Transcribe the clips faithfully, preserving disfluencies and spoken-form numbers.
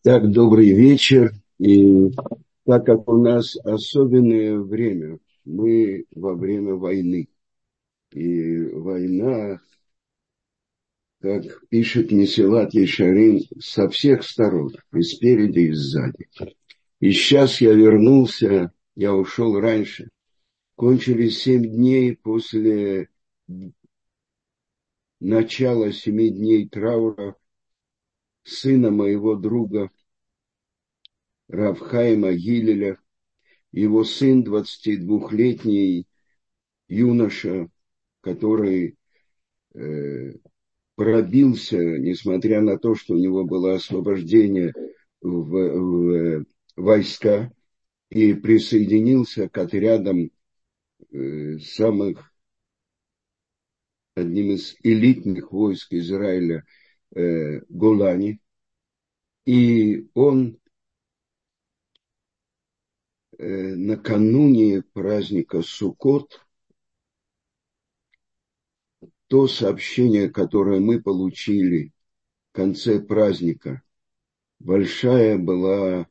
Так, добрый вечер. И так как у нас особенное время, мы во время войны. И война, как пишет Месилат Ешарим, со всех сторон, и спереди, и сзади. И сейчас я вернулся, я ушел раньше. Кончились семь дней после начала семи дней траура сына моего друга Рав Хаима Гилеля. Его сын, двадцатидвухлетний юноша, который э, пробился, несмотря на то, что у него было освобождение в, в войска, и присоединился к отрядам э, самых, одним из элитных войск Израиля, э, Голани. И он э, накануне праздника Суккот, то сообщение, которое мы получили в конце праздника, большая была,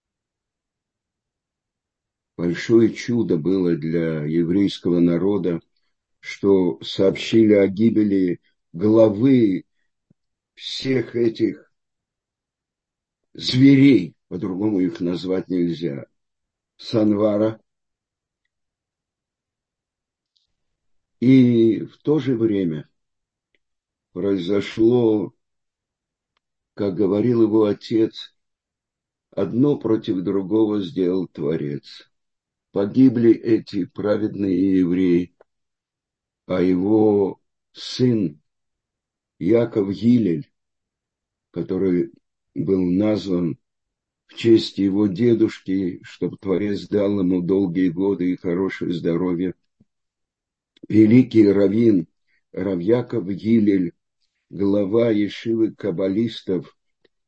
большое чудо было для еврейского народа, что сообщили о гибели главы всех этих зверей, по-другому их назвать нельзя, Санвара. И в то же время произошло, как говорил его отец, одно против другого сделал Творец. Погибли эти праведные евреи, а его сын Яков Гилель, который был назван в честь его дедушки, чтобы Творец дал ему долгие годы и хорошее здоровье. Великий раввин Рав Яков Гилель, глава ешивы каббалистов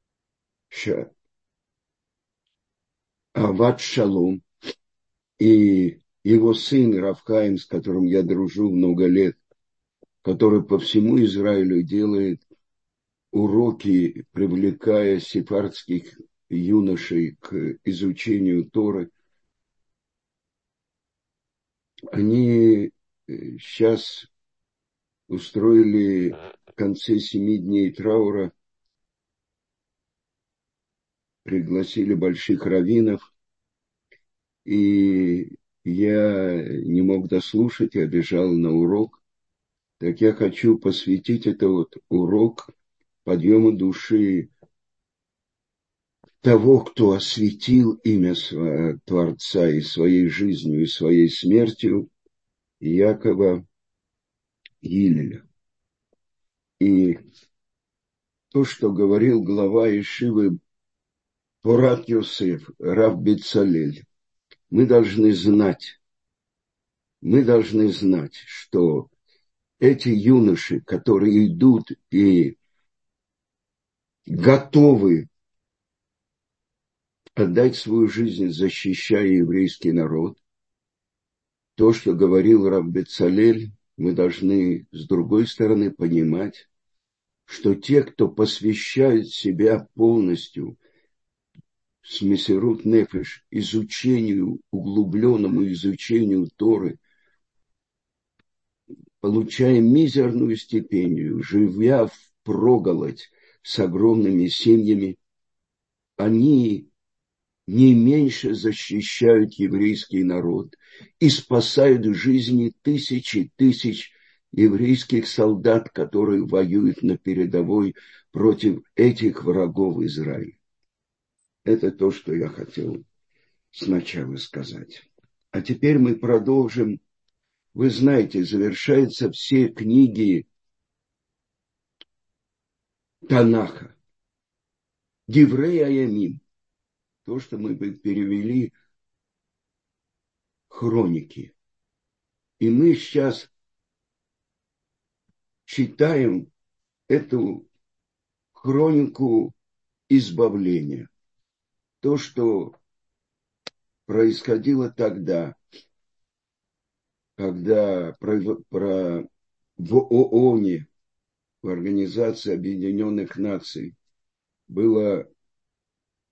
Ават Шалом, и его сын Рав Хаим, с которым я дружу много лет, который по всему Израилю делает уроки, привлекая сефардских юношей к изучению Торы. Они сейчас устроили в конце семи дней траура, пригласили больших раввинов, и я не мог дослушать, я бежал на урок. Так я хочу посвятить это вот урок подъему души того, кто осветил имя Творца и своей жизнью, и своей смертью, Якова Гилеля. И то, что говорил глава ешивы Порат Йосеф, Рав Бецалель, мы должны знать, мы должны знать, что эти юноши, которые идут и готовы отдать свою жизнь, защищая еврейский народ, то, что говорил Рав Бецалель, мы должны с другой стороны понимать, что те, кто посвящают себя полностью с месирут нефеш изучению, углубленному изучению Торы, получая мизерную стипендию, живя впроголодь с огромными семьями, они не меньше защищают еврейский народ и спасают жизни тысячи тысяч еврейских солдат, которые воюют на передовой против этих врагов Израиля. Это то, что я хотел сначала сказать. А теперь мы продолжим. Вы знаете, завершаются все книги Танаха. Диврей Аямим. То, что мы перевели хроники. И мы сейчас читаем эту хронику избавления. То, что происходило тогда, когда про, про, в ООНе, в Организации Объединенных Наций, было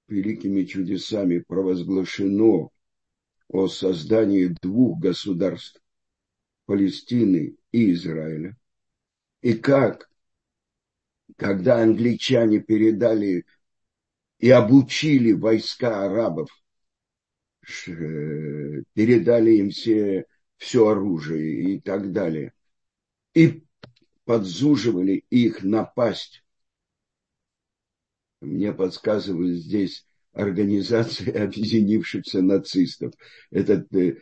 великими чудесами провозглашено о создании двух государств, Палестины и Израиля, и как, когда англичане передали и обучили войска арабов, передали им все, все оружие и так далее, и подзуживали их напасть. Мне подсказывают здесь организации объединившихся нацистов. Этот э,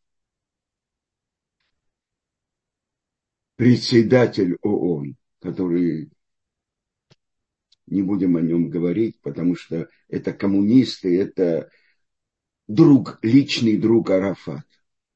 председатель ООН, который, не будем о нем говорить, потому что это коммунисты, это друг, личный друг Арафат.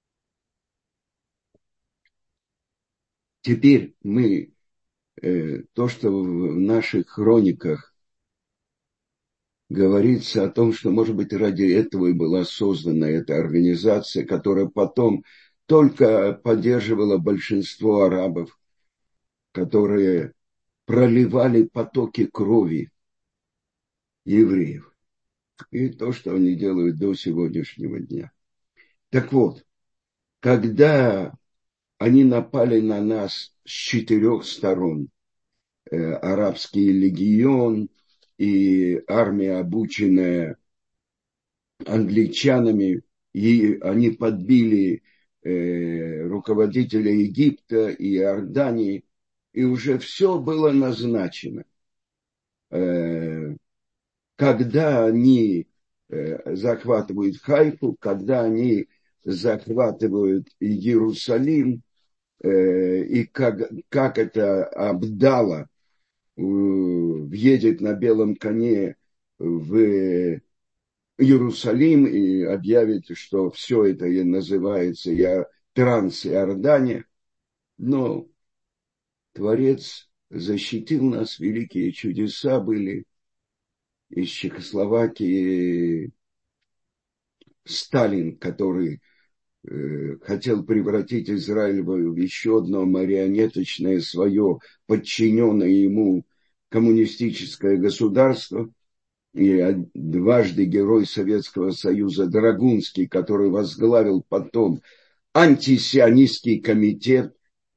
Теперь мы, э, то, что в наших хрониках говорится о том, что, может быть, ради этого и была создана эта организация, которая потом только поддерживала большинство арабов, которые проливали потоки крови евреев. И то, что они делают до сегодняшнего дня. Так вот, когда они напали на нас с четырех сторон, э, арабский легион и армия, обученная англичанами, и они подбили э, руководителя Египта и Иордании, и уже все было назначено. Э, когда они э, захватывают Хайфу, когда они захватывают Иерусалим, э, и как, как это Абдалла э, въедет на белом коне в Иерусалим и объявит, что все это и называется я, Транс-Иордания. Но Творец защитил нас, великие чудеса были. Из Чехословакии Сталин, который э, хотел превратить Израиль в еще одно марионеточное свое, подчиненное ему коммунистическое государство, и дважды герой Советского Союза Драгунский, который возглавил потом антисионистский комитет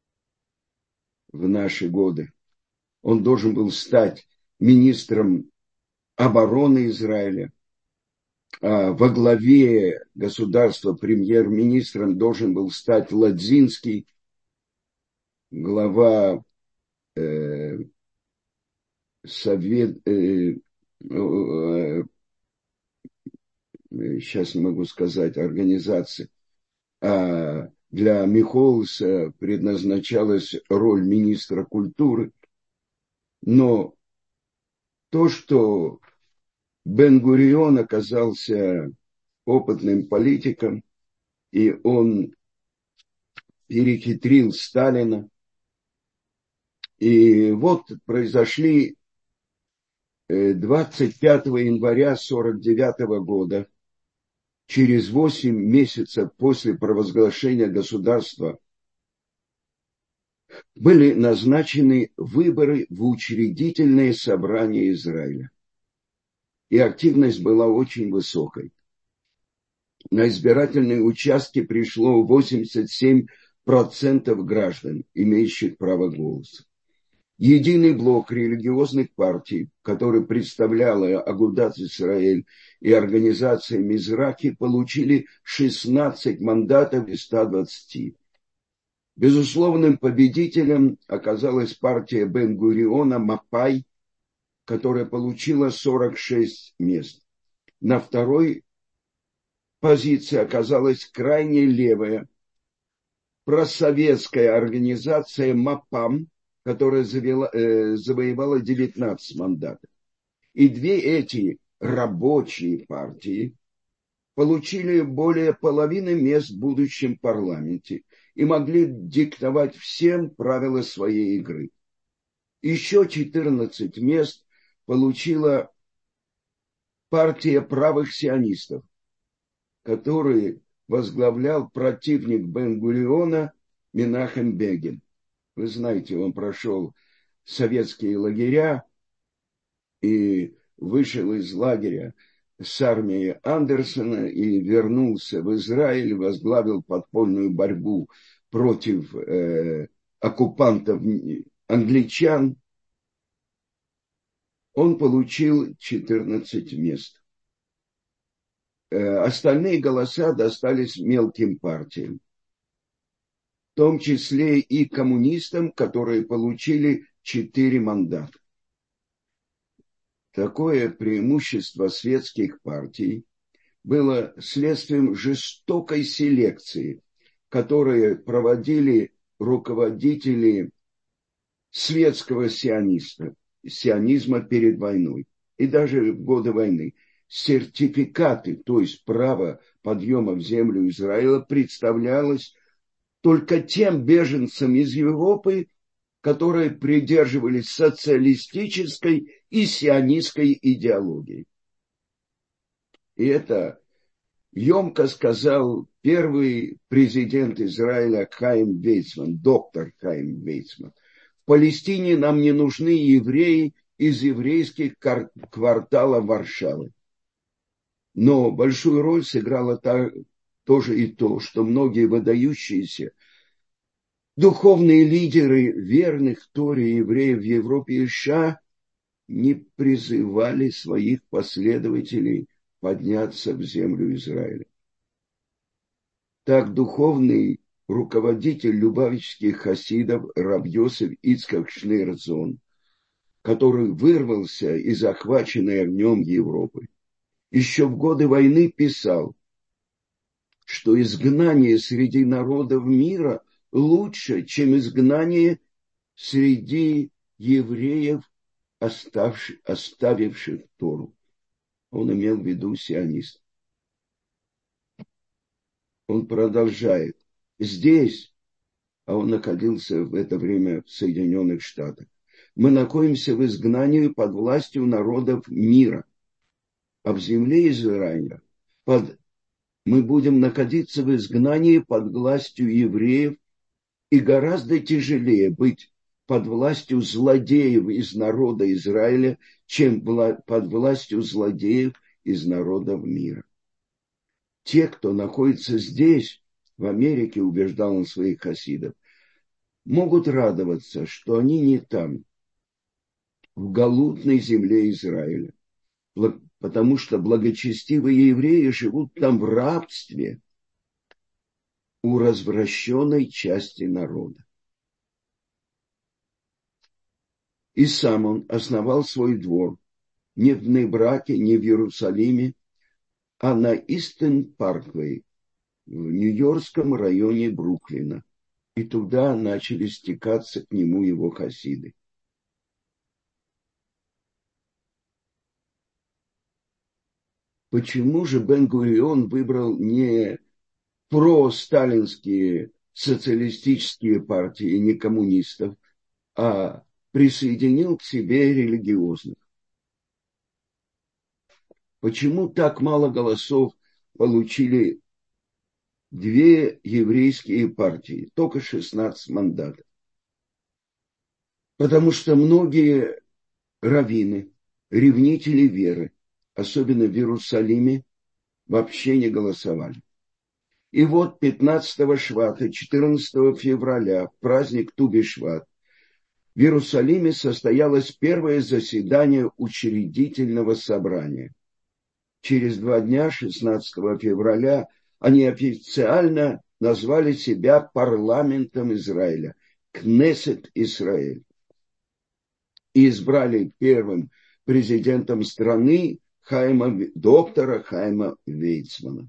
в наши годы. Он должен был стать министром обороны Израиля, а во главе государства премьер-министром должен был стать Ладзинский, глава э, совет, э, э, сейчас не могу сказать, организации. А для Михолса предназначалась роль министра культуры. Но то, что Бен-Гурион оказался опытным политиком, и он перехитрил Сталина. И вот произошли двадцать пятого января сорок девятого года, через восемь месяцев после провозглашения государства, были назначены выборы в учредительное собрание Израиля. И активность была очень высокой. На избирательные участки пришло восемьдесят семь процентов граждан, имеющих право голоса. Единый блок религиозных партий, который представляла Агудат Исраэль и организация Мизрахи, получили шестнадцать мандатов из ста двадцати. Безусловным победителем оказалась партия Бен-Гуриона Мапай, которая получила сорок шесть мест. На второй позиции оказалась крайне левая просоветская организация МАПАМ, которая завела, э, завоевала девятнадцать мандатов. И две эти рабочие партии получили более половины мест в будущем парламенте и могли диктовать всем правила своей игры. Еще четырнадцать мест получила партия правых сионистов, который возглавлял противник Бен-Гуриона Менахем Бегин. Вы знаете, он прошел советские лагеря и вышел из лагеря с армией Андерсона и вернулся в Израиль, возглавил подпольную борьбу против э, оккупантов англичан. Он получил четырнадцать мест. Э, остальные голоса достались мелким партиям, в том числе и коммунистам, которые получили четыре мандата. Такое преимущество светских партий было следствием жестокой селекции, которую проводили руководители светского сиониста, сионизма перед войной и даже в годы войны. Сертификаты, то есть право подъема в землю Израиля, представлялось только тем беженцам из Европы, которые придерживались социалистической и сионистской идеологии. И это емко сказал первый президент Израиля Хаим Вейцман, доктор Хаим Вейцман. В Палестине нам не нужны евреи из еврейских кварталов Варшавы. Но большую роль сыграло та, тоже и то, что многие выдающиеся духовные лидеры верных Торе евреев в Европе и США не призывали своих последователей подняться в землю Израиля. Так духовный руководитель любавических хасидов рав Йосеф Ицхак Шнейрзон, который вырвался из захваченной огнем Европы, еще в годы войны писал, что изгнание среди народов мира лучше, чем изгнание среди евреев, оставших, оставивших Тору. Он имел в виду сионист. Он продолжает. Здесь, а он находился в это время в Соединенных Штатах, мы находимся в изгнании под властью народов мира. А в земле Израиля под, мы будем находиться в изгнании под властью евреев, и гораздо тяжелее быть под властью злодеев из народа Израиля, чем под властью злодеев из народов мира. Те, кто находится здесь, в Америке, убеждал он своих хасидов, могут радоваться, что они не там, в галутной земле Израиля, потому что благочестивые евреи живут там в рабстве у развращенной части народа. И сам он основал свой двор не в Нейбраке, не в Иерусалиме, а на Истен-Парквей, в Нью-Йоркском районе Бруклина. И туда начали стекаться к нему его хасиды. Почему же Бен-Гурион выбрал не просталинские социалистические партии, не коммунистов, а присоединил к себе религиозных? Почему так мало голосов получили две еврейские партии, только шестнадцать мандатов? Потому что многие раввины, ревнители веры, особенно в Иерусалиме, вообще не голосовали. И вот пятнадцатого швата, четырнадцатого февраля, в праздник Ту-би-Шват, в Иерусалиме состоялось первое заседание учредительного собрания. Через два дня, шестнадцатого февраля, они официально назвали себя парламентом Израиля, Кнессет Исраэль, и избрали первым президентом страны Хайма, доктора Хайма Вейцмана.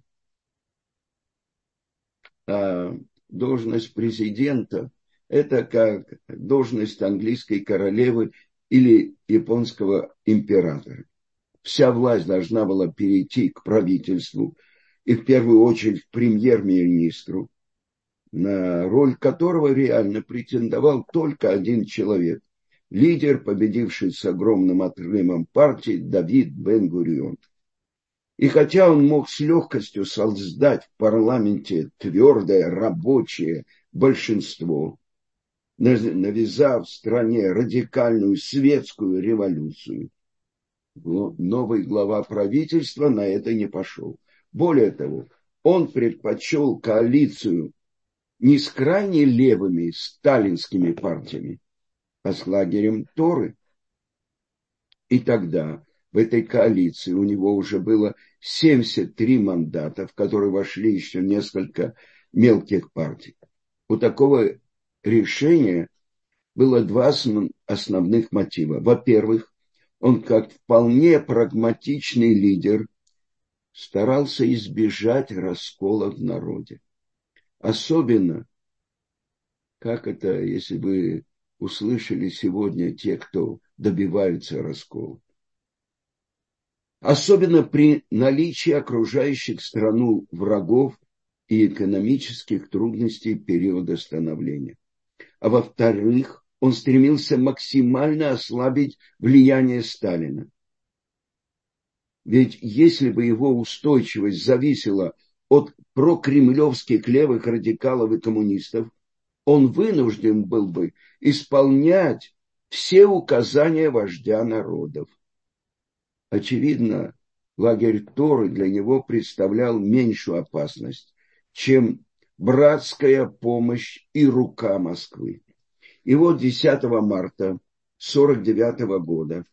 А должность президента – это как должность английской королевы или японского императора. Вся власть должна была перейти к правительству, и в первую очередь к премьер-министру, на роль которого реально претендовал только один человек – лидер, победивший с огромным отрывом партии Давид Бен-Гурион. И хотя он мог с легкостью создать в парламенте твердое рабочее большинство, навязав стране радикальную светскую революцию, новый глава правительства на это не пошел. Более того, он предпочел коалицию не с крайне левыми сталинскими партиями, а с лагерем Торы. И тогда в этой коалиции у него уже было семьдесят три мандата, в которые вошли еще несколько мелких партий. У такого решения было два основных мотива. Во-первых, он как вполне прагматичный лидер старался избежать раскола в народе. Особенно, как это, если вы услышали сегодня те, кто добиваются раскола. Особенно при наличии окружающих страну врагов и экономических трудностей периода становления. А во-вторых, он стремился максимально ослабить влияние Сталина. Ведь если бы его устойчивость зависела от прокремлевских левых радикалов и коммунистов, он вынужден был бы исполнять все указания вождя народов. Очевидно, лагерь Торы для него представлял меньшую опасность, чем братская помощь и рука Москвы. И вот десятого марта сорок девятого года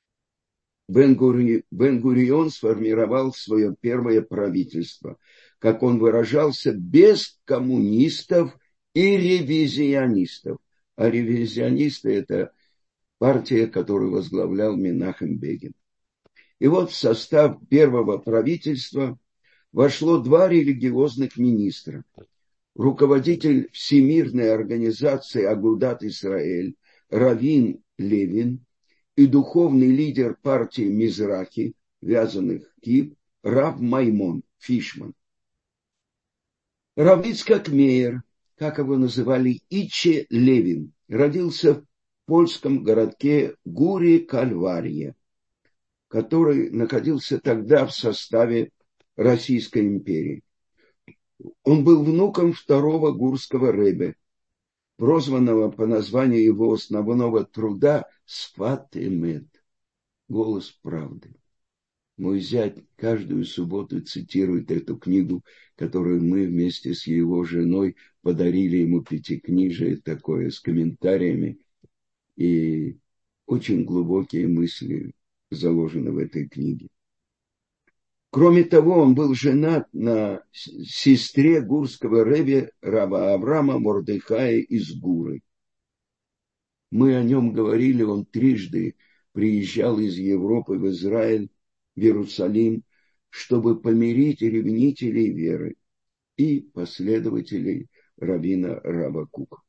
Бен-Гурион сформировал свое первое правительство, как он выражался, без коммунистов и ревизионистов. А ревизионисты – это партия, которую возглавлял Менахем Бегин. И вот в состав первого правительства вошло два религиозных министра. Руководитель Всемирной организации Агудат Исраэль Равин Левин и духовный лидер партии Мизрахи, вязаных кип, Рав Маймон Фишман. Рав Ицхак Меир, как его называли, Иче Левин, родился в польском городке Гури-Кальвария, который находился тогда в составе Российской империи. Он был внуком второго гурского ребе, прозванного по названию его основного труда «Сфат эмет» – «Голос правды». Мой зять каждую субботу цитирует эту книгу, которую мы вместе с его женой подарили ему пятикнижие такое с комментариями. И очень глубокие мысли заложены в этой книге. Кроме того, он был женат на сестре гурского ребе раба Авраама Мордехая из Гуры. Мы о нем говорили, он трижды приезжал из Европы в Израиль, в Иерусалим, чтобы помирить ревнителей веры и последователей раввина Рава Кука.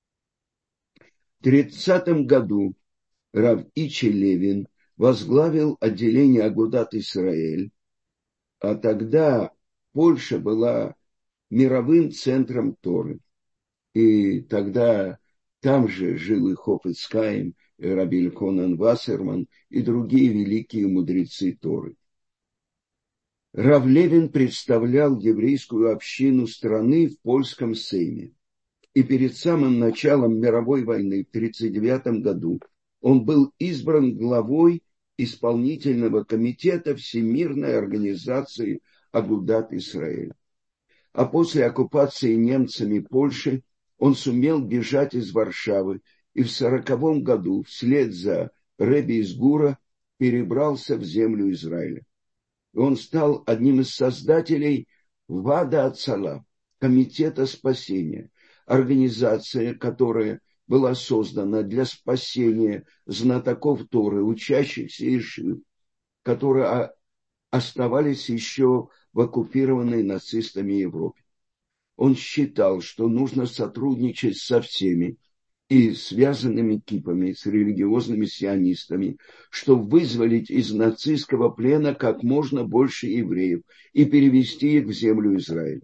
В тридцатом году Рав Иче Левин возглавил отделение Агудат Исраэль, а тогда Польша была мировым центром Торы. И тогда там же жил и Хофец Хаим, и Раби Эльхонан Вассерман, и другие великие мудрецы Торы. Рав Левин представлял еврейскую общину страны в польском сейме. И перед самым началом мировой войны в тысяча девятьсот тридцать девятом году он был избран главой исполнительного комитета Всемирной организации Агудат Исраэль. А после оккупации немцами Польши он сумел бежать из Варшавы и в сороковом году вслед за Реби из Гура перебрался в землю Израиля. И он стал одним из создателей Вада Ацала, Комитета спасения, организация, которая была создана для спасения знатоков Торы, учащихся Ешив, которые оставались еще в оккупированной нацистами Европе. Он считал, что нужно сотрудничать со всеми и связанными кипами, с религиозными сионистами, чтобы вызволить из нацистского плена как можно больше евреев и перевести их в землю Израиля.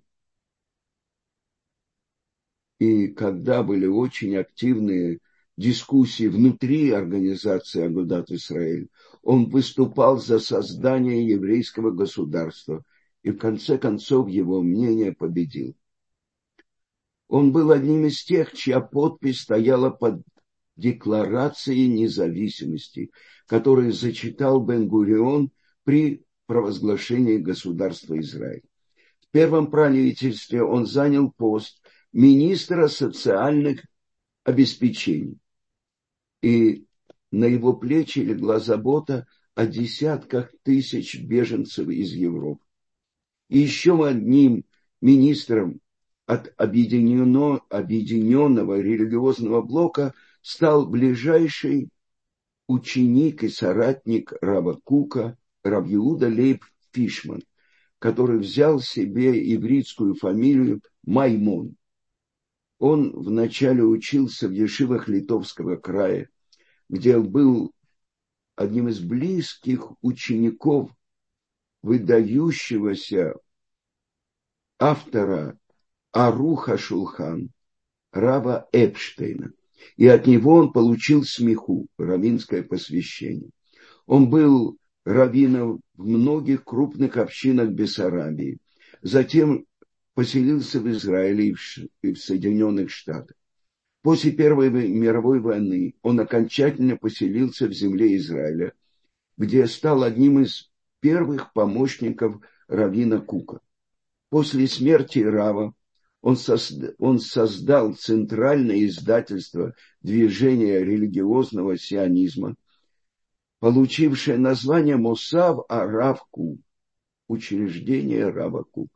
И когда были очень активные дискуссии внутри организации Агудат Исраэль, он выступал за создание еврейского государства, и в конце концов его мнение победило. Он был одним из тех, чья подпись стояла под Декларации независимости, которую зачитал Бен-Гурион при провозглашении государства Израиль. В первом правительстве он занял пост министра социальных обеспечений. И на его плечи легла забота о десятках тысяч беженцев из Европы. И еще одним министром от объединенного, объединенного религиозного блока стал ближайший ученик и соратник Рава Кука, Рав Иуда Лейб Фишман, который взял себе ивритскую фамилию Маймон. Он вначале учился в ешивах Литовского края, где был одним из близких учеников выдающегося автора Аруха Шулхан, Рава Эпштейна. И от него он получил смеху, раввинское посвящение. Он был раввином в многих крупных общинах Бессарабии. Затем поселился в Израиле и в Соединенных Штатах. После Первой мировой войны он окончательно поселился в земле Израиля, где стал одним из первых помощников раввина Кука. После смерти Рава он, созда, он создал центральное издательство движения религиозного сионизма, получившее название Мосав а-Рав Кук, учреждение Рава Кука.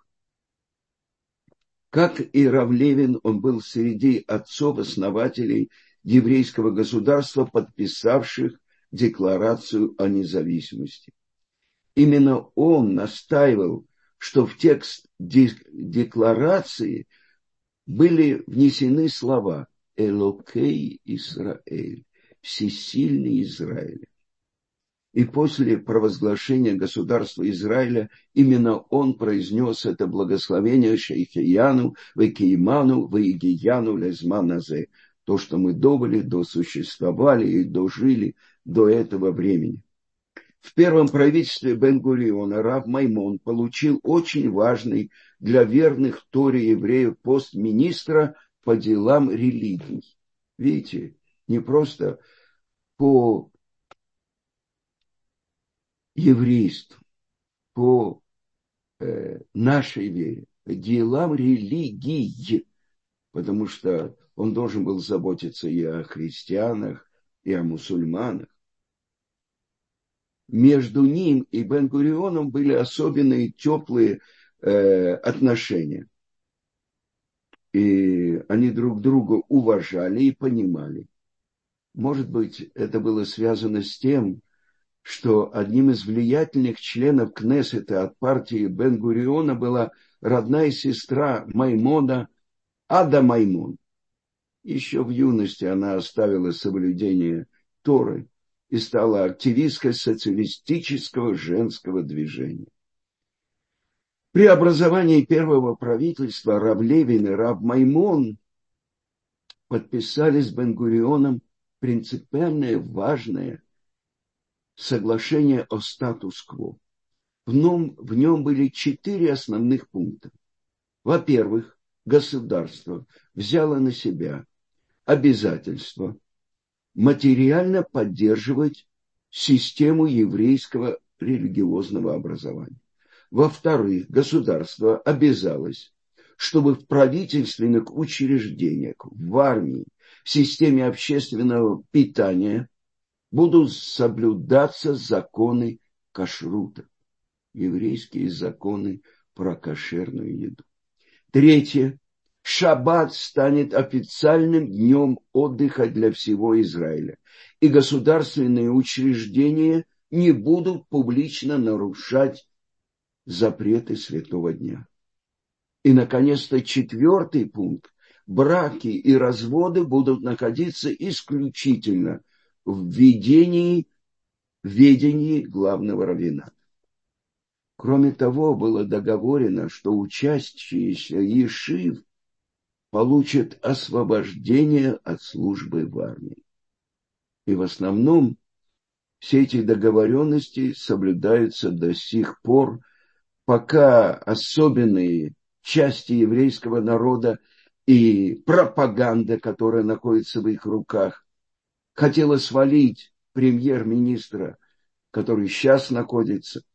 Как и Рав Левин, он был среди отцов-основателей еврейского государства, подписавших декларацию о независимости. Именно он настаивал, что в текст декларации были внесены слова «Элокей Исраэль», «Всесильный Израиль». И после провозглашения государства Израиля именно он произнес это благословение Шейхияну, Векейману, Веигияну, Лезманазе, то, что мы добыли, досуществовали и дожили до этого времени. В первом правительстве Бен-Гуриона Рав Маймон получил очень важный для верных Торе евреев пост министра по делам религий. Видите, не просто по еврейству, по э, нашей вере, по делам религии, потому что он должен был заботиться и о христианах, и о мусульманах. Между ним и Бен-Гурионом были особенные теплые э, отношения. И они друг друга уважали и понимали. Может быть, это было связано с тем, что одним из влиятельных членов Кнессета от партии Бен-Гуриона была родная сестра Маймона Ада Маймон. Еще в юности она оставила соблюдение Торы и стала активисткой социалистического женского движения. При образовании первого правительства Рав Левин и Рав Маймон подписали с Бен-Гурионом принципиальное важное соглашение о статус-кво. В нем, в нем были четыре основных пункта. Во-первых, государство взяло на себя обязательство материально поддерживать систему еврейского религиозного образования. Во-вторых, государство обязалось, чтобы в правительственных учреждениях, в армии, в системе общественного питания будут соблюдаться законы кашрута, еврейские законы про кошерную еду. Третье. Шаббат станет официальным днем отдыха для всего Израиля, и государственные учреждения не будут публично нарушать запреты святого дня. И, наконец-то, четвертый пункт. Браки и разводы будут находиться исключительно в ведении, ведении главного раввина. Кроме того, было договорено, что учащиеся ешив получат освобождение от службы в армии. И в основном все эти договоренности соблюдаются до сих пор, пока особенные части еврейского народа и пропаганда, которая находится в их руках, хотела свалить премьер-министра, который сейчас находится.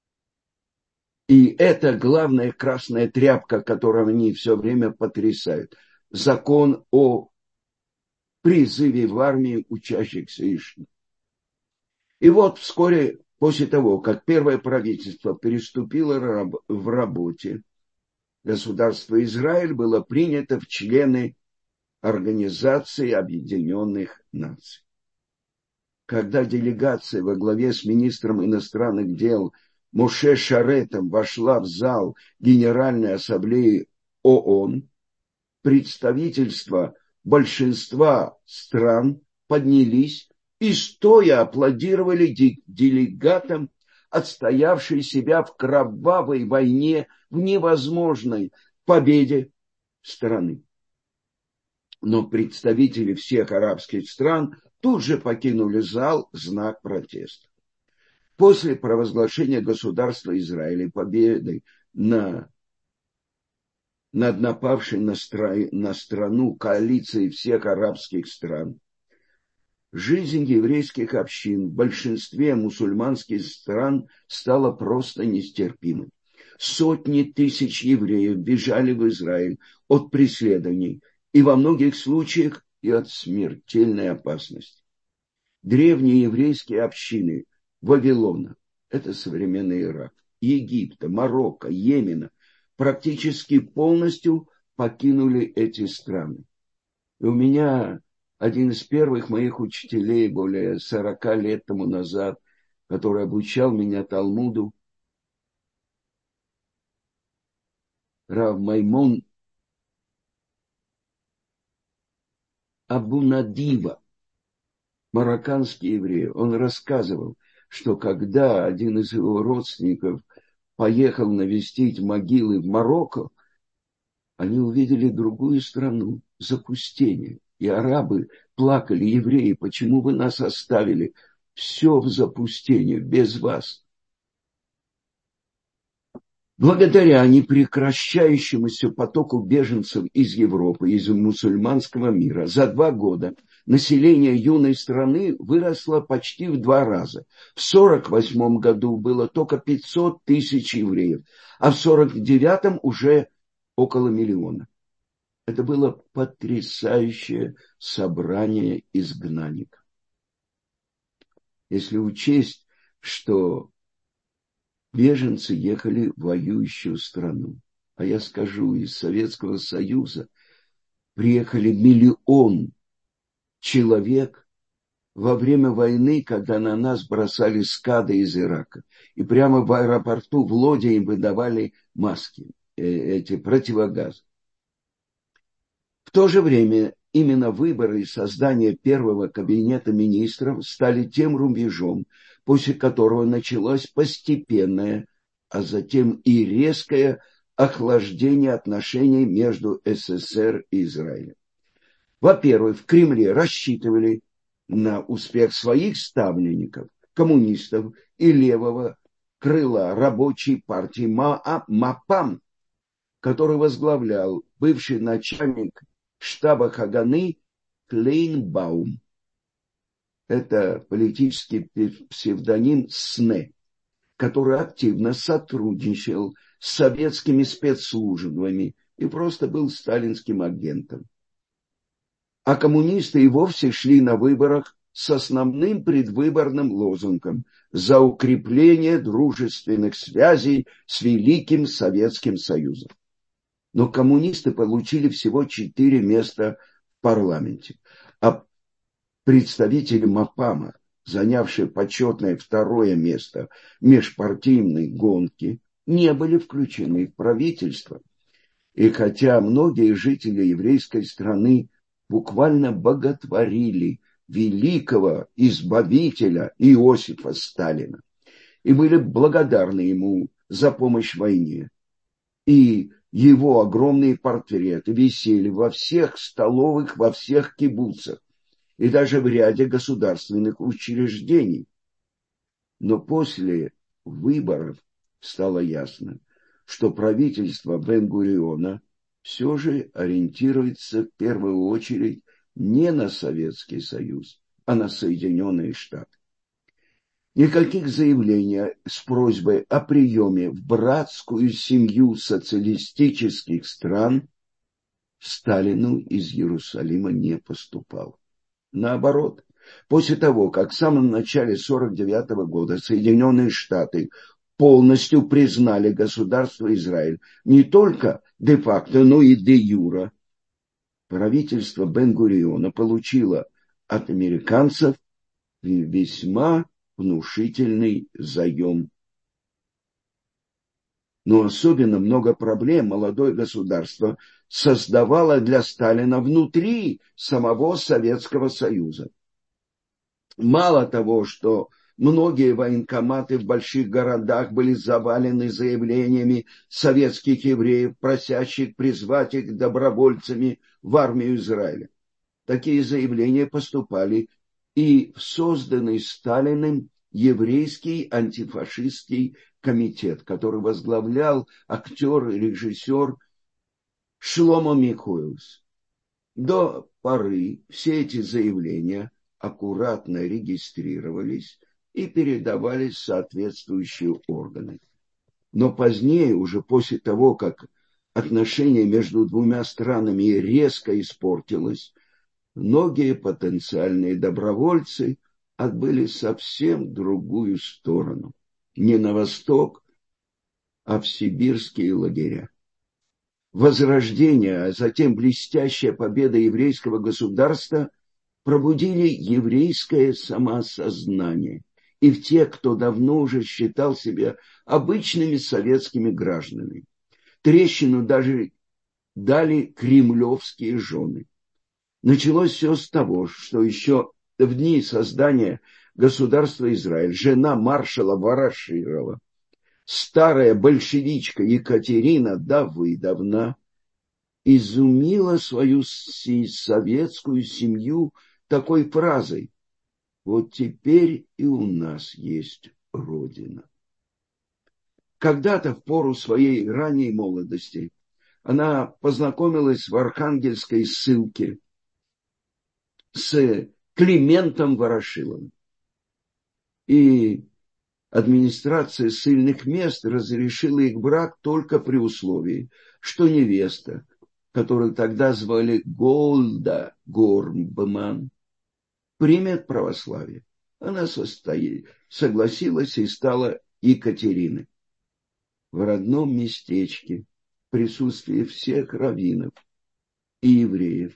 И это главная красная тряпка, которую они все время потрясают. Закон о призыве в армию учащихся ИШИ. И вот вскоре после того, как первое правительство переступило в работе, государство Израиль было принято в члены Организации Объединенных Наций. Когда делегация во главе с министром иностранных дел Моше Шаретом вошла в зал Генеральной Ассамблеи ООН, представительства большинства стран поднялись и стоя аплодировали делегатам, отстоявшей себя в кровавой войне, в невозможной победе страны. Но представители всех арабских стран тут же покинули зал в знак протеста. После провозглашения государства Израиля победой на, над напавшей на, стра, на страну коалицией всех арабских стран, жизнь еврейских общин в большинстве мусульманских стран стала просто нестерпимой. Сотни тысяч евреев бежали в Израиль от преследований и во многих случаях и от смертельной опасности. Древние еврейские общины Вавилона, это современный Ирак, Египта, Марокко, Йемена, практически полностью покинули эти страны. И у меня один из первых моих учителей более сорока лет тому назад, который обучал меня Талмуду, Рав Маймон Абу-Надива, марокканский еврей, он рассказывал, что когда один из его родственников поехал навестить могилы в Марокко, они увидели другую страну, запустение. И арабы плакали: евреи, почему вы нас оставили? Все в запустении, без вас. Благодаря непрекращающемуся потоку беженцев из Европы, из мусульманского мира, за два года население юной страны выросло почти в два раза. В сорок восьмом году было только пятьсот тысяч евреев, а в сорок девятом уже около миллиона. Это было потрясающее собрание изгнанников. Если учесть, что беженцы ехали в воюющую страну, а я скажу, из Советского Союза приехали миллион человек во время войны, когда на нас бросали скады из Ирака. И прямо в аэропорту в Лоде им выдавали маски, эти противогазы. В то же время именно выборы и создание первого кабинета министров стали тем рубежом, после которого началось постепенное, а затем и резкое охлаждение отношений между СССР и Израилем. Во-первых, в Кремле рассчитывали на успех своих ставленников, коммунистов и левого крыла рабочей партии МАПАМ, который возглавлял бывший начальник штаба Хаганы Клейнбаум. Это политический псевдоним СНЕ, который активно сотрудничал с советскими спецслужбами и просто был сталинским агентом. А коммунисты и вовсе шли на выборах с основным предвыборным лозунгом за укрепление дружественных связей с Великим Советским Союзом. Но коммунисты получили всего четыре места в парламенте, а представители МАПАМа, занявшие почетное второе место в межпартийной гонке, не были включены в правительство. И хотя многие жители еврейской страны буквально боготворили великого избавителя Иосифа Сталина и были благодарны ему за помощь в войне, и его огромные портреты висели во всех столовых, во всех кибуцах и даже в ряде государственных учреждений. Но после выборов стало ясно, что правительство Бен-Гуриона все же ориентируется в первую очередь не на Советский Союз, а на Соединенные Штаты. Никаких заявлений с просьбой о приеме в братскую семью социалистических стран Сталину из Иерусалима не поступало. Наоборот, после того, как в самом начале сорок девятого года Соединенные Штаты полностью признали государство Израиль не только де-факто, но и де-юре, правительство Бен-Гуриона получило от американцев весьма внушительный заем. Но особенно много проблем молодое государство создавало для Сталина внутри самого Советского Союза. Мало того, что многие военкоматы в больших городах были завалены заявлениями советских евреев, просящих призвать их добровольцами в армию Израиля. Такие заявления поступали и в созданный Сталиным еврейский антифашистский комитет, который возглавлял актер и режиссер Шломо Михоэлс. До поры все эти заявления аккуратно регистрировались и передавались в соответствующие органы. Но позднее, уже после того, как отношение между двумя странами резко испортилось, многие потенциальные добровольцы отбыли совсем в другую сторону. Не на восток, а в сибирские лагеря. Возрождение, а затем блестящая победа еврейского государства пробудили еврейское самоосознание и в тех, кто давно уже считал себя обычными советскими гражданами. Трещину даже дали кремлевские жены. Началось все с того, что еще в дни создания государства Израиль жена маршала Ворошилова, старая большевичка Екатерина Давыдовна, изумила свою советскую семью такой фразой: «Вот теперь и у нас есть Родина». Когда-то в пору своей ранней молодости она познакомилась в Архангельской ссылке с Климентом Ворошиловым. И администрация ссыльных мест разрешила их брак только при условии, что невеста, которую тогда звали Голда Гормбман, примет православие. Она состоит, согласилась и стала Екатериной. В родном местечке, в присутствии всех раввинов и евреев,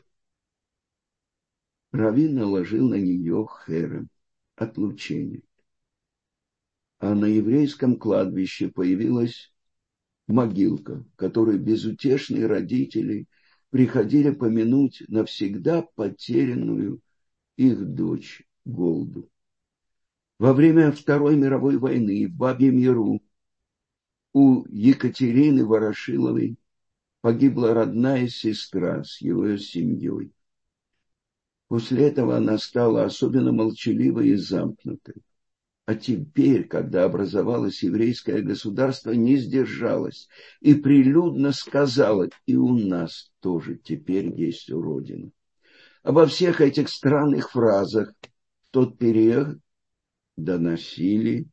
раввин наложил на нее херем, отлучение. А на еврейском кладбище появилась могилка, в которой безутешные родители приходили помянуть навсегда потерянную их дочь Голду. Во время Второй мировой войны в Бабьем Яру у Екатерины Ворошиловой погибла родная сестра с его семьей. После этого она стала особенно молчаливой и замкнутой. А теперь, когда образовалось еврейское государство, не сдержалась и прилюдно сказала: и у нас тоже теперь есть Родина. Обо всех этих странных фразах в тот период доносили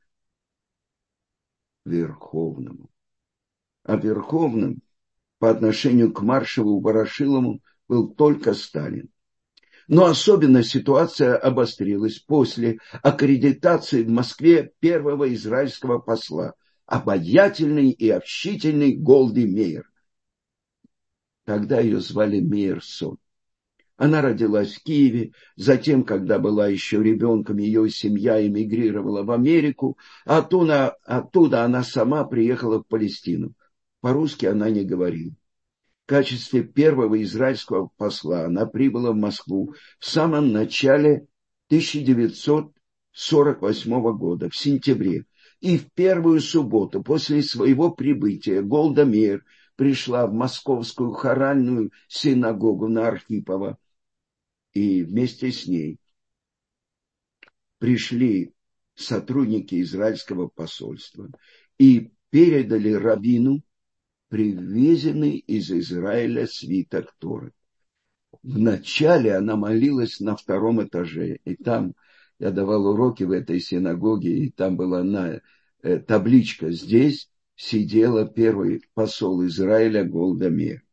Верховному. А Верховным по отношению к маршалу Ворошилову был только Сталин. Но особенно ситуация обострилась после аккредитации в Москве первого израильского посла, обаятельной и общительной Голды Меир. Тогда ее звали Меир-Сон. Она родилась в Киеве, затем, когда была еще ребенком, ее семья эмигрировала в Америку, а оттуда, оттуда она сама приехала в Палестину. По-русски она не говорила. В качестве первого израильского посла она прибыла в Москву в самом начале тысяча девятьсот сорок восьмого года, в сентябре. И в первую субботу после своего прибытия Голда Меир пришла в московскую хоральную синагогу на Архипова. И вместе с ней пришли сотрудники израильского посольства и передали раввину привезенный из Израиля свиток Торы. вначале она молилась на втором этаже. И там я давал уроки в этой синагоге, и там была на, э, табличка. Здесь сидела первый посол Израиля Голда Меир.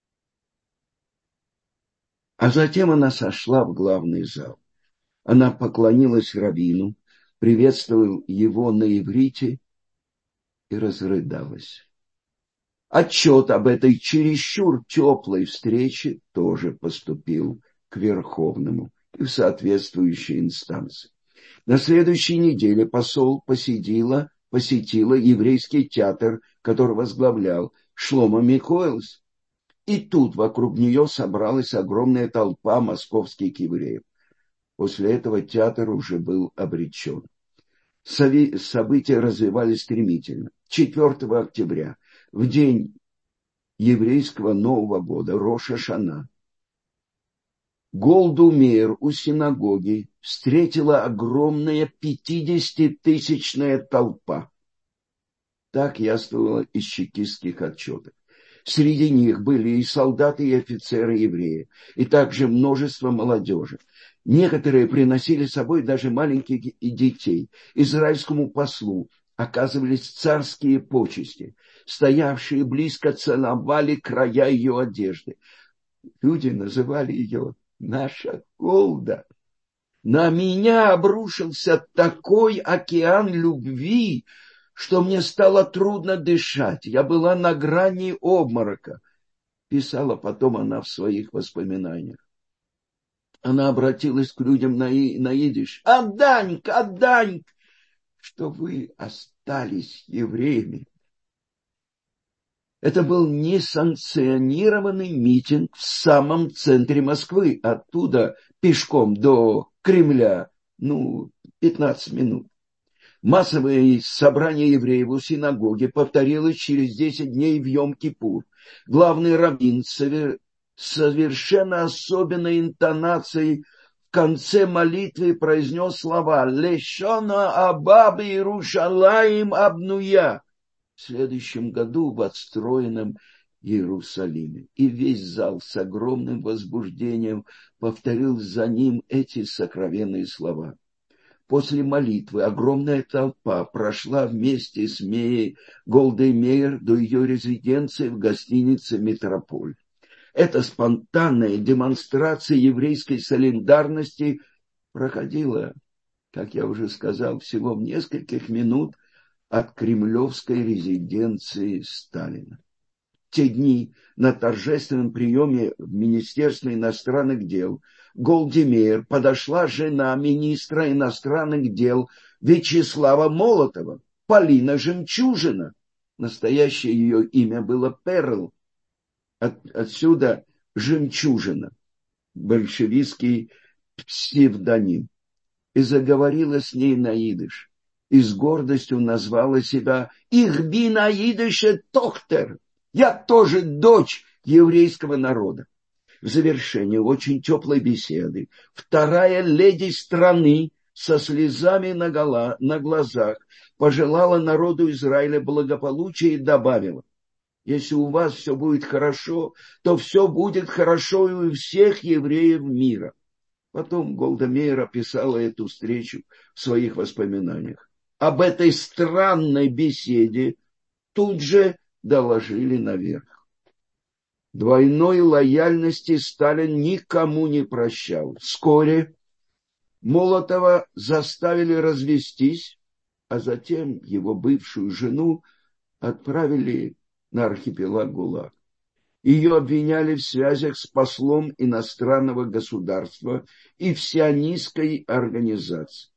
А затем она сошла в главный зал. Она поклонилась раввину, приветствовала его на иврите и разрыдалась. Отчет об этой чересчур теплой встрече тоже поступил к Верховному и в соответствующие инстанции. На следующей неделе посол посетила, посетила еврейский театр, который возглавлял Шломо Михоэлс. И тут вокруг нее собралась огромная толпа московских евреев. После этого театр уже был обречен. События развивались стремительно. четвёртого октября, в день еврейского Нового года, Рош ха-Шана, Голду Меир у синагоги встретила огромная пятидесятитысячная толпа. Так яствовало из чекистских отчетов. Среди них были и солдаты, и офицеры евреи, и также множество молодежи. Некоторые приносили с собой даже маленьких детей. Израильскому послу оказывались царские почести. Стоявшие близко целовали края ее одежды. Люди называли ее «наша Голда». На меня обрушился такой океан любви, что мне стало трудно дышать. Я была на грани обморока, писала потом она в своих воспоминаниях. Она обратилась к людям на, и, на идиш. «Отданьк, отданьк, что вы остались евреями». Это был несанкционированный митинг в самом центре Москвы. Оттуда пешком до Кремля, ну, пятнадцать минут. Массовое собрание евреев у синагоги повторилось через десять дней в Йом-Кипур. Главный раввин совершенно особенной интонацией в конце молитвы произнес слова «Лешона Абаба Иерушалаим Абнуя» в следующем году в отстроенном Иерусалиме. И весь зал с огромным возбуждением повторил за ним эти сокровенные слова. После молитвы огромная толпа прошла вместе с Меей Голдой Меир до ее резиденции в гостинице «Метрополь». Эта спонтанная демонстрация еврейской солидарности проходила, как я уже сказал, всего в нескольких минут от кремлевской резиденции Сталина. В те дни на торжественном приеме в Министерстве иностранных дел Голде Меир подошла жена министра иностранных дел Вячеслава Молотова, Полина Жемчужина. Настоящее ее имя было Перл. От, отсюда Жемчужина, большевистский псевдоним. И заговорила с ней на идиш. И с гордостью назвала себя «Ich bin a jüdische Tochter». Я тоже дочь еврейского народа. В завершении очень теплой беседы вторая леди страны со слезами на, гола, на глазах пожелала народу Израиля благополучия и добавила: если у вас все будет хорошо, то все будет хорошо и у всех евреев мира. Потом Голда Меир описала эту встречу в своих воспоминаниях. Об этой странной беседе тут же доложили наверх. Двойной лояльности Сталин никому не прощал. Вскоре Молотова заставили развестись, а затем его бывшую жену отправили на архипелаг ГУЛАГ. Ее обвиняли в связях с послом иностранного государства и в сионистской организации.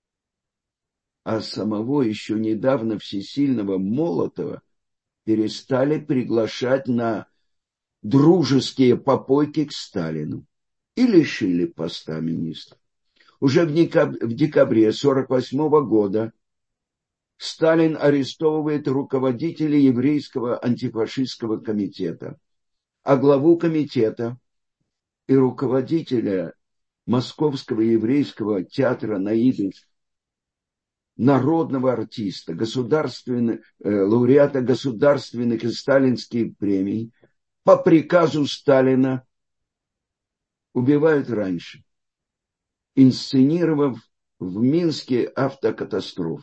А самого еще недавно всесильного Молотова перестали приглашать на дружеские попойки к Сталину и лишили поста министра. Уже в декабре сорок восьмого года Сталин арестовывает руководителей еврейского антифашистского комитета, а главу комитета и руководителя Московского еврейского театра на идиш, народного артиста, государственного, э, лауреата государственных и сталинских премий, по приказу Сталина убивают раньше, инсценировав в Минске автокатастрофу.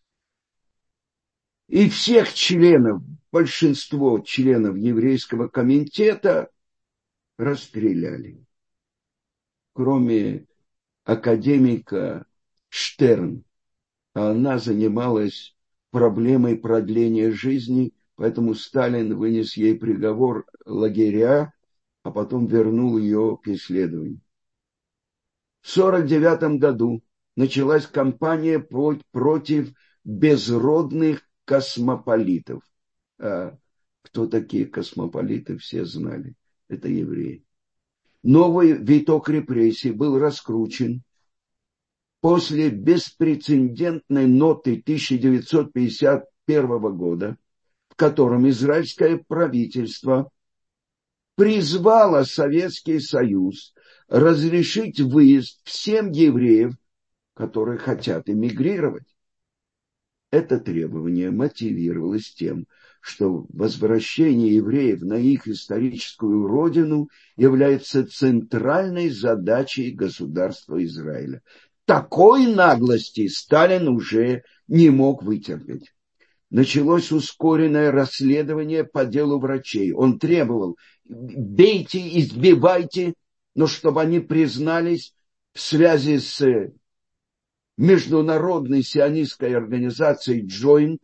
И всех членов, большинство членов еврейского комитета расстреляли, кроме академика Штерн. Она занималась проблемой продления жизни, поэтому Сталин вынес ей приговор лагеря, а потом вернул ее к исследованию. В сорок девятом году началась кампания против безродных космополитов. А кто такие космополиты, все знали. Это евреи. Новый виток репрессий был раскручен после беспрецедентной ноты тысяча девятьсот пятьдесят первого года, в котором израильское правительство призвало Советский Союз разрешить выезд всем евреям, которые хотят эмигрировать. Это требование мотивировалось тем, что возвращение евреев на их историческую родину является центральной задачей государства Израиля. Такой наглости Сталин уже не мог вытерпеть. Началось ускоренное расследование по делу врачей. Он требовал: бейте, избивайте, но чтобы они признались в связи с международной сионистской организацией Joint.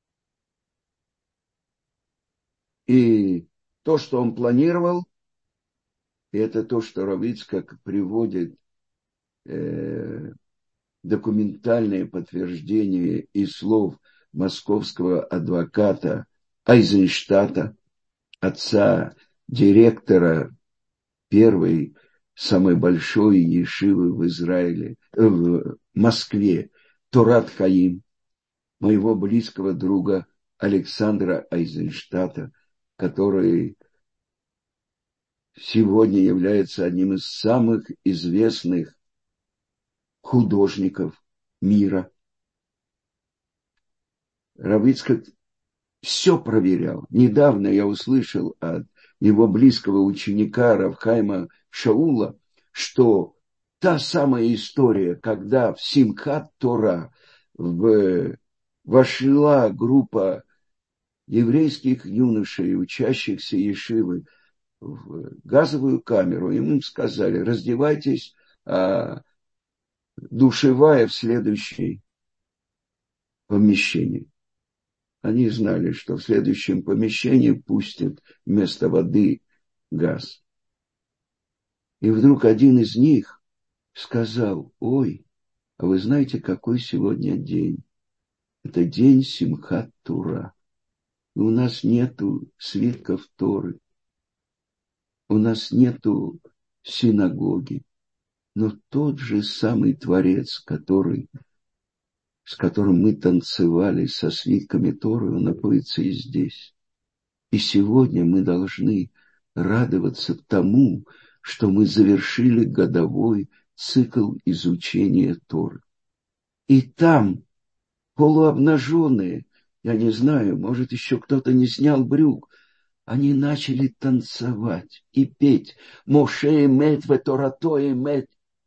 И то, что он планировал, и это то, что Рав Ицхак приводит э, документальное подтверждение из слов московского адвоката Айзенштата, отца директора первой, самой большой ешивы в Израиле, э, в Москве, Торат Хаим, моего близкого друга Александра Айзенштата, который сегодня является одним из самых известных художников мира. Рав Ицхак все проверял. Недавно я услышал от его близкого ученика Рав Хаима Шаула, что та самая история, когда в Симхат Тора в, вошла группа еврейских юношей, учащихся ешивы, в газовую камеру, им сказали: раздевайтесь, а душевая в следующей помещении. Они знали, что в следующем помещении пустят вместо воды газ. И вдруг один из них сказал: ой, а вы знаете, какой сегодня день? Это день Симхат Тора. И у нас нету свитков Торы. У нас нету синагоги. Но тот же самый Творец, который, с которым мы танцевали со свитками Торы, он находится и здесь. И сегодня мы должны радоваться тому, что мы завершили годовой цикл изучения Торы. И там полуобнаженные, я не знаю, может, еще кто-то не снял брюк, они начали танцевать и петь «Моше эмет ве Торато эмет».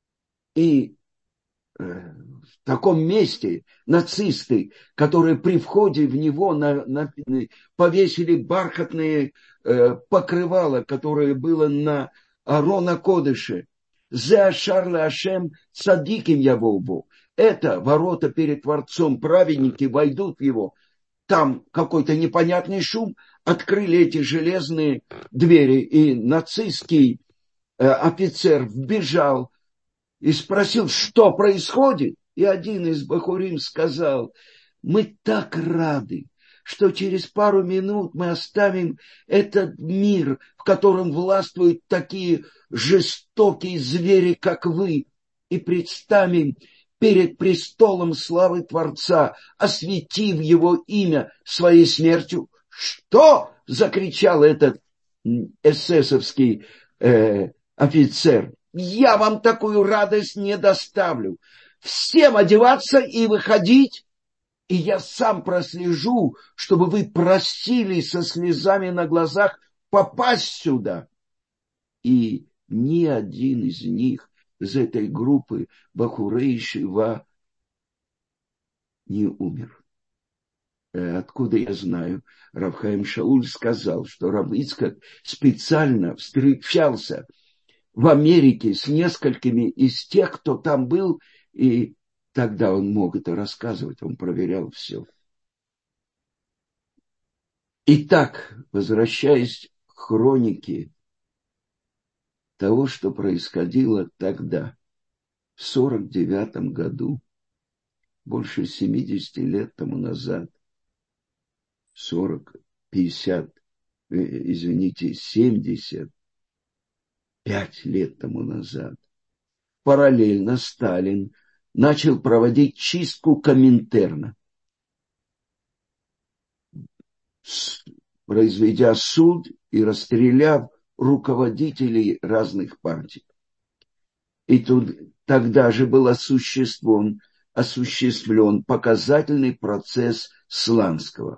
И э, в таком месте нацисты, которые при входе в него на, на, повесили бархатные э, покрывала, которое было на Арона Кодыше. «Зе ашар ле-Ашем цадиким явову». Это ворота перед Творцом, праведники войдут в его. Там какой-то непонятный шум, открыли эти железные двери, и нацистский э, офицер вбежал и спросил, что происходит. И один из бахурим сказал: мы так рады, что через пару минут мы оставим этот мир, в котором властвуют такие жестокие звери, как вы, и представим перед престолом славы Творца, осветив его имя своей смертью. Что? — закричал этот эсэсовский э, офицер. Я вам такую радость не доставлю. Всем одеваться и выходить, и я сам прослежу, чтобы вы просили со слезами на глазах попасть сюда. И ни один из них, из этой группы Бахурей Шива, не умер. Откуда я знаю? Рав Хаим Шауль сказал, что рав Ицхак специально встречался в Америке с несколькими из тех, кто там был, и тогда он мог это рассказывать, он проверял все. Итак, возвращаясь к хронике того, что происходило тогда, в сорок девятом году, больше семидесяти лет тому назад, сорок, пятьдесят, извините, семьдесят пять лет тому назад, параллельно Сталин начал проводить чистку Коминтерна, произведя суд и расстреляв руководителей разных партий. И тут, тогда же был осуществлен, осуществлен показательный процесс Сланского.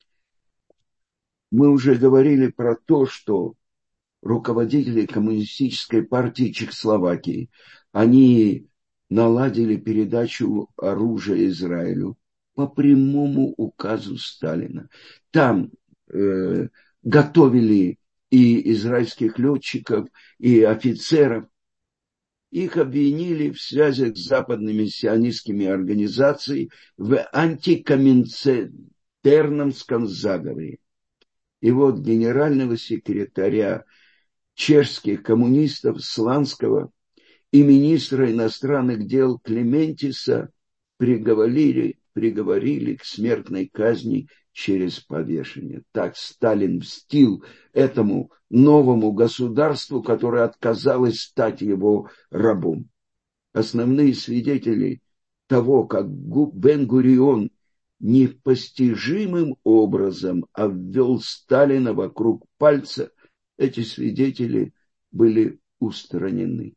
Мы уже говорили про то, что руководители Коммунистической партии Чехословакии, они наладили передачу оружия Израилю по прямому указу Сталина. Там э, готовили и израильских летчиков, и офицеров. Их обвинили в связях с западными сионистскими организациями в антикоминтерновском заговоре. И вот генерального секретаря чешских коммунистов Сланского и министра иностранных дел Клементиса приговорили, приговорили к смертной казни через повешение. Так Сталин мстил этому новому государству, которое отказалось стать его рабом. Основные свидетели того, как Бен-Гурион непостижимым образом обвел Сталина вокруг пальца, эти свидетели были устранены.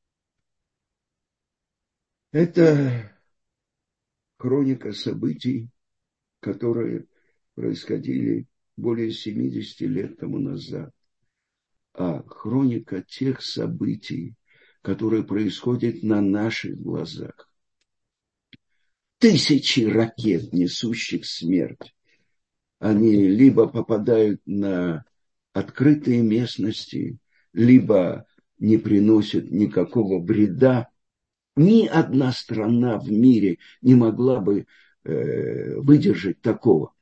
Это хроника событий, которые происходили более семидесяти лет тому назад. А хроника тех событий, которые происходят на наших глазах. Тысячи ракет, несущих смерть, они либо попадают на открытые местности, либо не приносят никакого вреда. Ни одна страна в мире не могла бы э, выдержать такого.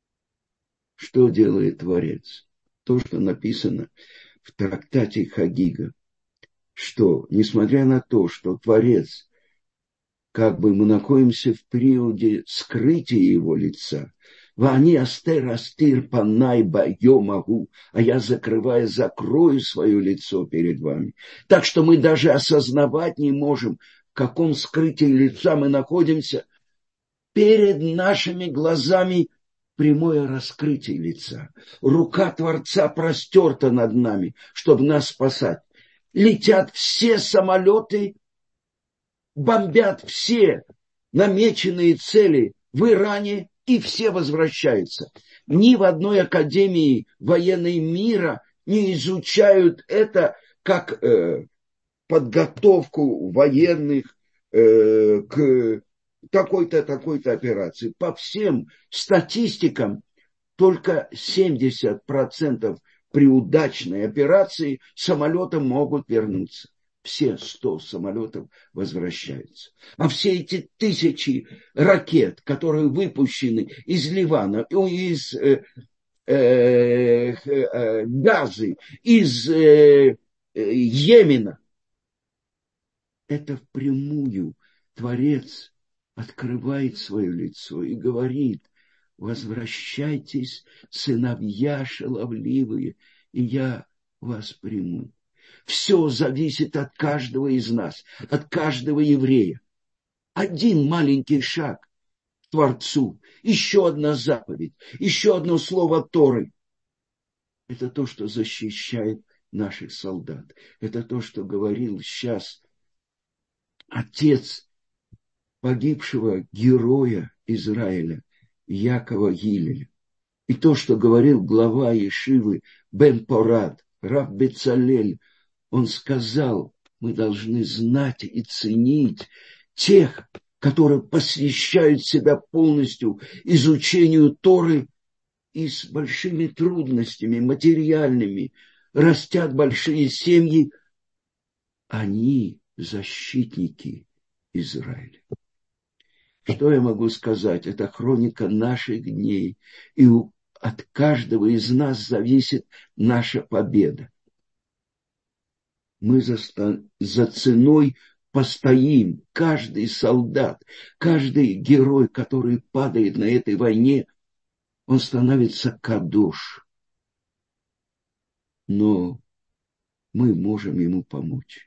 Что делает Творец? То, что написано в трактате Хагига, что, несмотря на то, что Творец, как бы мы находимся в периоде скрытия его лица, «Вани астер астир панай байо могу», а я, закрывая, закрою свое лицо перед вами. Так что мы даже осознавать не можем, в каком скрытии лица мы находимся. Перед нашими глазами прямое раскрытие лица. Рука Творца простерта над нами, чтобы нас спасать. Летят все самолеты, бомбят все намеченные цели в Иране, и все возвращаются. Ни в одной академии военной мира не изучают это как э, подготовку военных э, к такой-то, такой-то операции. По всем статистикам только семьдесят процентов при удачной операции самолетом могут вернуться. Все сто самолетов возвращаются. А все эти тысячи ракет, которые выпущены из Ливана, из э, э, э, Газы, из э, э, Йемена, это впрямую Творец открывает свое лицо и говорит: возвращайтесь, сыновья шаловливые, и я вас приму. Все зависит от каждого из нас, от каждого еврея. Один маленький шаг к Творцу, еще одна заповедь, еще одно слово Торы. Это то, что защищает наших солдат. Это то, что говорил сейчас отец погибшего героя Израиля Якова Гилеля. И то, что говорил глава Ешивы Бен Порат, рав Бецалель Он сказал, мы должны знать и ценить тех, которые посвящают себя полностью изучению Торы и с большими трудностями материальными, растят большие семьи. Они защитники Израиля. Что я могу сказать? Это хроника наших дней. И от каждого из нас зависит наша победа. Мы за, за ценой постоим. Каждый солдат, каждый герой, который падает на этой войне, он становится кадош. Но мы можем ему помочь.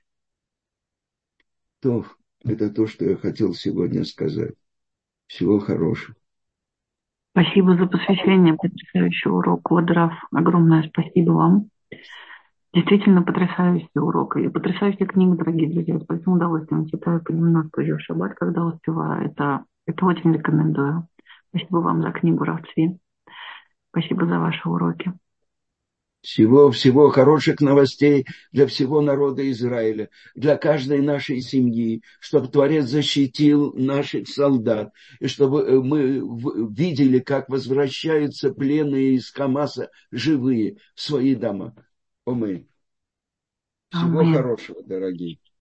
То, это то, что я хотел сегодня сказать. Всего хорошего. Спасибо за посвящение, потрясающий урок. Ладрав, огромное спасибо вам. Действительно потрясающий урок и потрясающая книга, дорогие друзья. С большим удовольствием читаю понемножку ее в шаббат, когда успеваю. Это, это очень рекомендую. Спасибо вам за книгу, Рав Цви. Спасибо за ваши уроки. Всего, всего хороших новостей для всего народа Израиля, для каждой нашей семьи, чтобы Творец защитил наших солдат, и чтобы мы видели, как возвращаются пленные из Хамаса живые в свои дома. Аминь. Всего Аминь. хорошего, дорогие.